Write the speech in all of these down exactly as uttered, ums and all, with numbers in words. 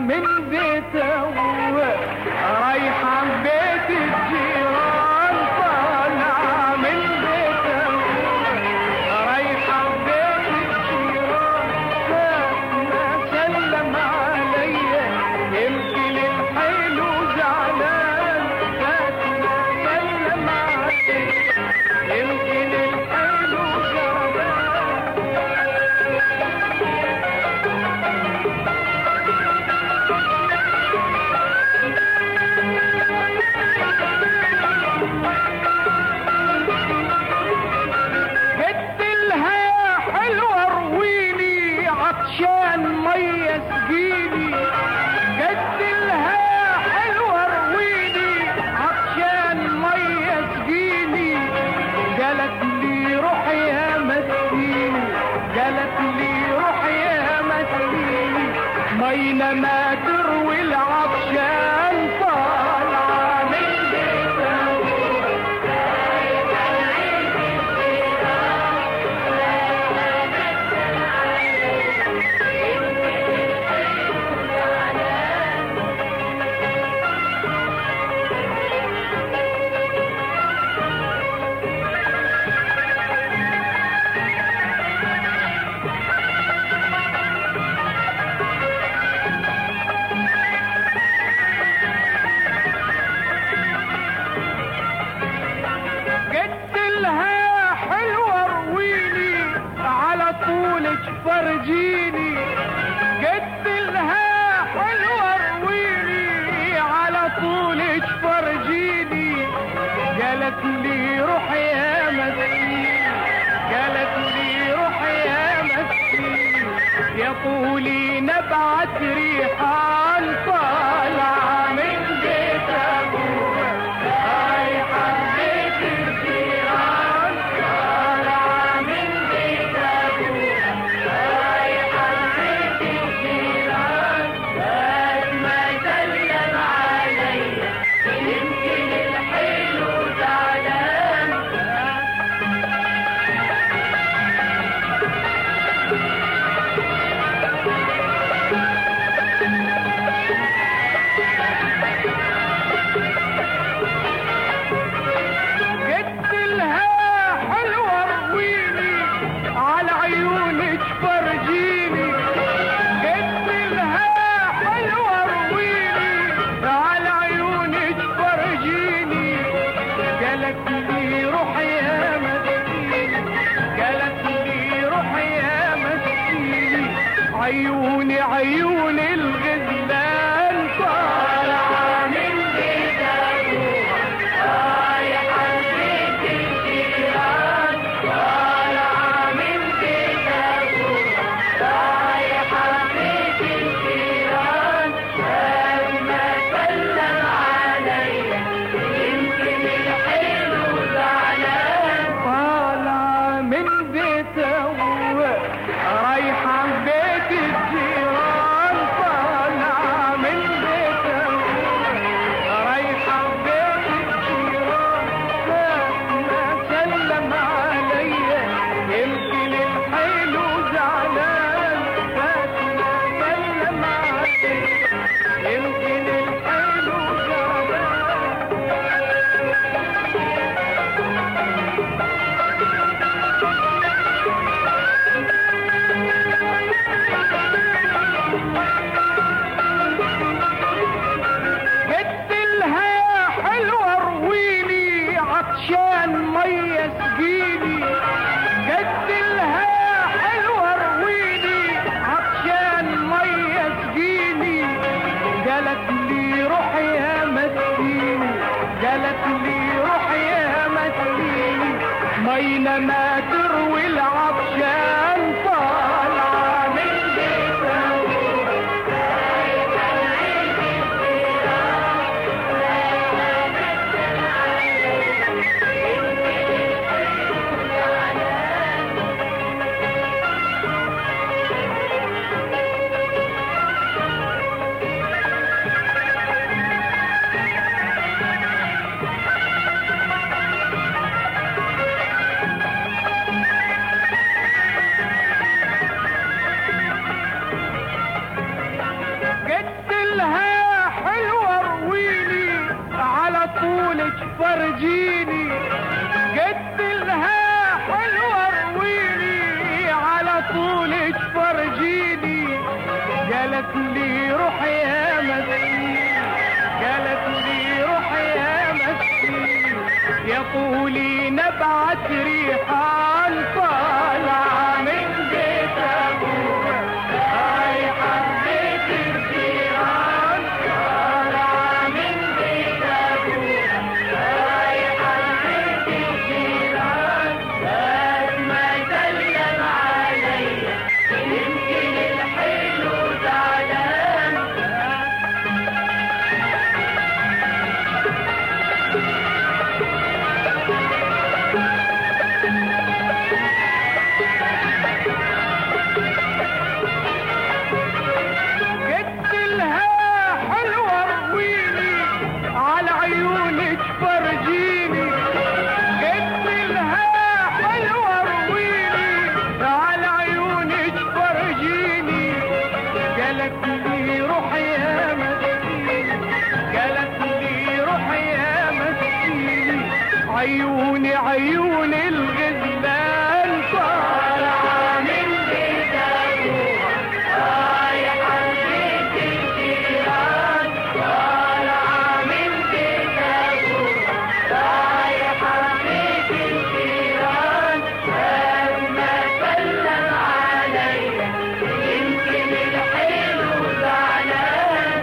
من بيته رايحة بيت الجيران، طالعة من بيته رايحة بيت الجيران. ما سلم عليا يمكن الحلو زعلان، ما سلم عليا يمكن الحلو زعلان. قلت لها حلوة رويني عطشان مية سقيني، قلت لها حلوة رويني عطشان مية سقيني. قالت لي روح يا مسكيني، قالت لي روح يا مسكيني، مينا ما تروي العطشان، طالعة من بيته فرجيني. قلت لها حلوة رويني على طولك فرجيني، قالت لي روح يا مسكين، قالت لي روح يا مسكين، يا طولي نبعت ريحان، طالعة من بيت ابوها رايحة بيت الجيران، طالعة من بيت ابوها رايحة بيت الجيران. بس ما سلم عليا يمكن الحلو زعلان. قلت لها حلوة رويني على عيونك فرجيني، قلت لها حلوة رويني على عيونك فرجيني. قالت لي روح يا مسكين، قالت لي روح يا مسكين، عيوني عيون الغزلان، طالعة من بيت ابوها رايحة بيت الجيران، طالعة من بيت ابوها رايحة بيت الجيران. بس ما سلم عليا يمكن الحلو زعلان، طالعة من بيت ابوها رايحة بيت الجيران، طالعة من بيت ابوها رايحة بيت الجيران. ما سلم عليا يمكن الحلو زعلان، ما سلم عليا يمكن الحلو زعلان. قلت لها حلوة رويني عطشان مية سقيني، قلت لها حلوة رويني عطشان مية سقيني. قالت لي روح يا مسكيني، قالت لي روح يا مسكيني، مينا ما تروي العطشان، طالعة من بيت ابوها رايحة بيت الجيران. طولك فرجيني قلت لها حلوة رويني على طولك فرجيني قالت لي روح يا مسكين قالت لي روح يا مسكين يا طولي نبعت ريحان طالعة من بيت أبوها هاي حبيت الجيران طالعة من بيت أبوها هاي حبيت الجيران بس ما سلم عليا يمكن الحلو زعلان قلت لها حلوة رويني على عيونك فرجيني قلت لها حلوة رويني على عيونك فرجيني قالت لي روح يا مسكين قالت لي روح يا مسكين عيوني عيون الغزلان طالعة من بيت أبوها هاي حبيت الجيران طالعة من بيت أبوها هاي حبيت الجيران لما سلم عليا يمكن الحلو زعلان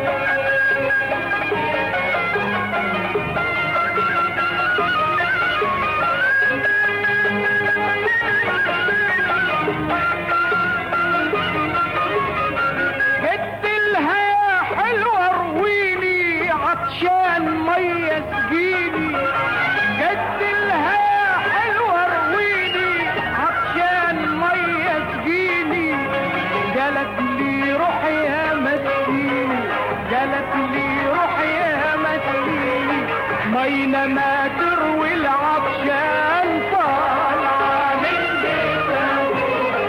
قلت لها حلوة رويني عطشان مية سقيني قلت لها حلوة رويني عطشان مية سقيني قالت لي روح يا مسكين قالت لي روح يا مسكين مينا ما تروي العطشان طالعة من بيت أبوها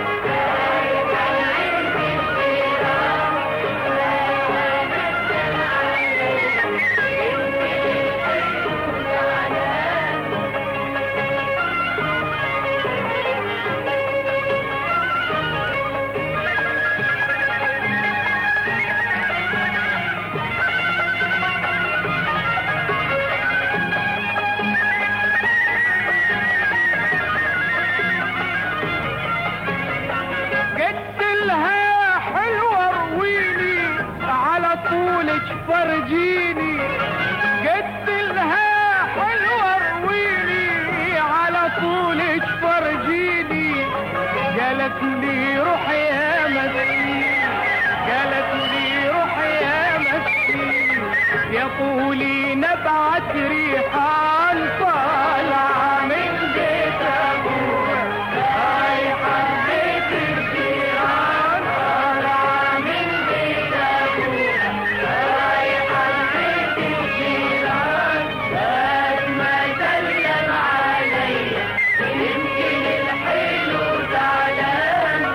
قلت لها حلوة رويني على طولك فرجيني قلت لها حلوة رويني على طولك فرجيني قالت لي روح يا مسكين قالت لي روح يا مسكين يا طولي نبعت ريحان طالعة من بيت أبوها هاي حبيت الجيران طالعة من بيت أبوها هاي حبيت الجيران بس ما سلم عليا يمكن الحلو زعلان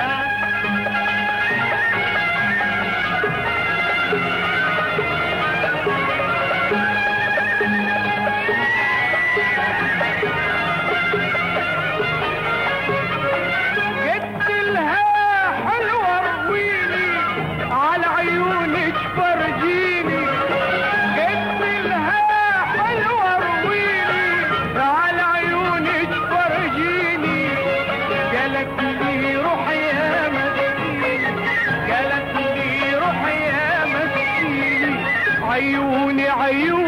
قلت لها حلوة رويني على عيونك فرجيني قلت لها حلوة رويني على عيونك فرجيني قالت لي روح يا مسكين قالت لي روح يا مسكين عيوني عيوني